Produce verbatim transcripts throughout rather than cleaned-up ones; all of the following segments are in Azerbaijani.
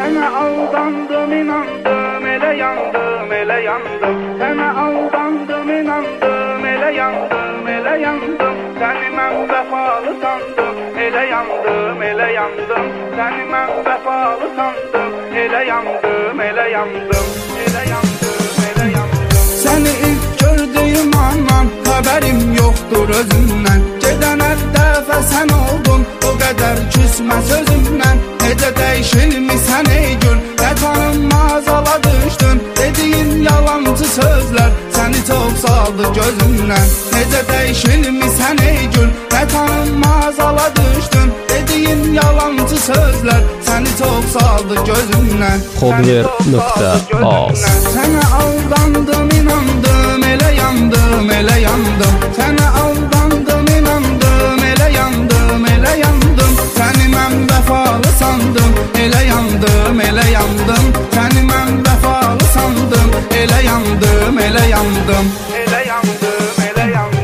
Sana aldandım, inandım, ele yandım, ele yandım. Sana aldandım, inandım, ele yandım, ele yandım. Seni mən vəfalı sandım, ele yandım, ele yandım. Seni mən vəfalı sandım, ele yandım, ele yandım, ele yandım, ele yandım. Seni ilk gördüğüm andan haberim yoktur özündən. Gedən hər dəfə sən oldun, o qədər küsmə sözümdən. Necə dəyişilmisən ey gül, nə tanınmaz ala düşdün. Dediyin yalancı sözlər səni çox saldı gözümdən. Necə dəyişilmisən ey gül, nə tanınmaz ala düşdün. Dediyin yalancı sözlər səni çox saldı gözümdən. Hobler nöqtə az. Sənə aldandım, inandım, elə yandım, elə yandım. Sənə aldandım, inandım, elə yandım, elə yandım. Səni mən vəfalı sandım, elə yandım, elə yandım. Səni mən vəfalı sandım, elə yandım, elə yandım. Elə yandım, elə yandım.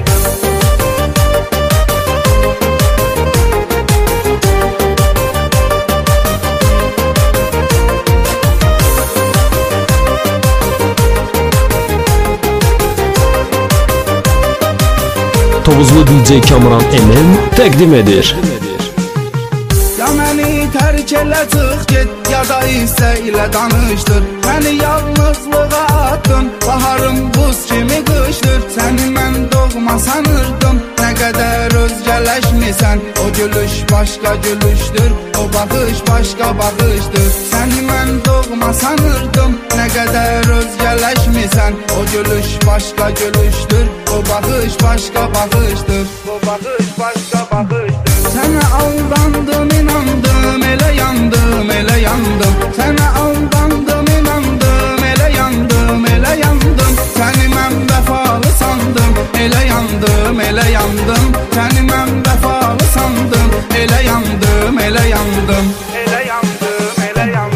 Tovuzlu D J Kamran Emin təqdim edir. Ya məni tərk elə çıx get, ya da isə ilə danışdır. Məni yalnızlığa attın, baharım buz kimi qışdır. Səni mən doğma sanırdım, nə qədər özgələşmisən. O gülüş başqa gülüşdür, o baxış başqa baxışdır. Səni mən doğma sanırdım, nə qədər özgələşmisən. O gülüş başqa gülüşdür, o baxış başqa baxışdır. O baxış başqa baxışdır. Sənə aldandım, inandım, elə yandım, elə yandım. Sənə aldandım, inandım, elə yandım, elə yandım. Səni mən vəfalı sandım, elə yandım, elə yandım. Səni mən vəfalı sandım, elə yandım, elə yandım. Elə yandım, elə yandım.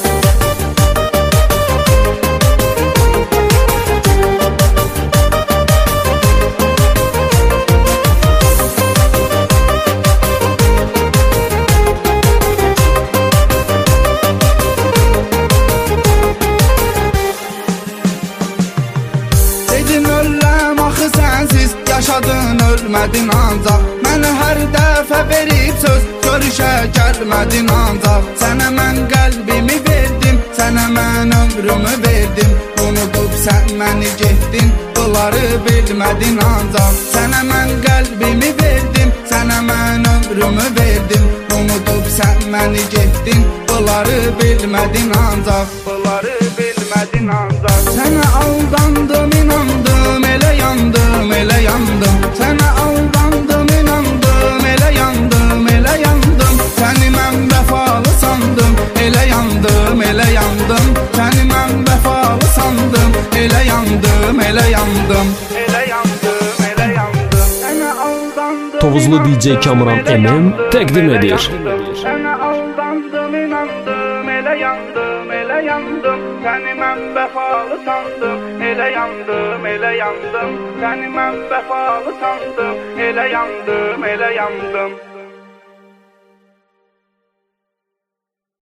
Yaşadın, ölmədin ancaq. Mənə hər dəfə verib söz, görüşə gəlmədin ancaq. Sənə mən qəlbimi verdim, sənə mən ömrümü verdim. Unudub sən məni getdin, bunları bilmədin ancaq. Sənə mən qəlbimi verdim, sənə mən ömrümü verdim. Unudub sən məni getdin, bunları bilmədin ancaq. Bunları bilmədin ancaq. Sənə aldandım, inandım, elə yandım, elə yandım. Sənə aldandım, inandım, elə yandım, elə yandım. Səni mən vəfalı sandım, elə yandım, elə yandım. Səni mən vəfalı sandım, elə yandım, elə yandım. Elə yandım, elə yandım. Sənə aldandım. Tovuzlu D J Kamran Emin təqdim edir. Sənə aldandım, inandım, elə yandım, elə yandım. Səni mən vəfalı sandım, elə yandım, elə yandım. Səni mən vəfalı sandım, elə yandım, elə yandım.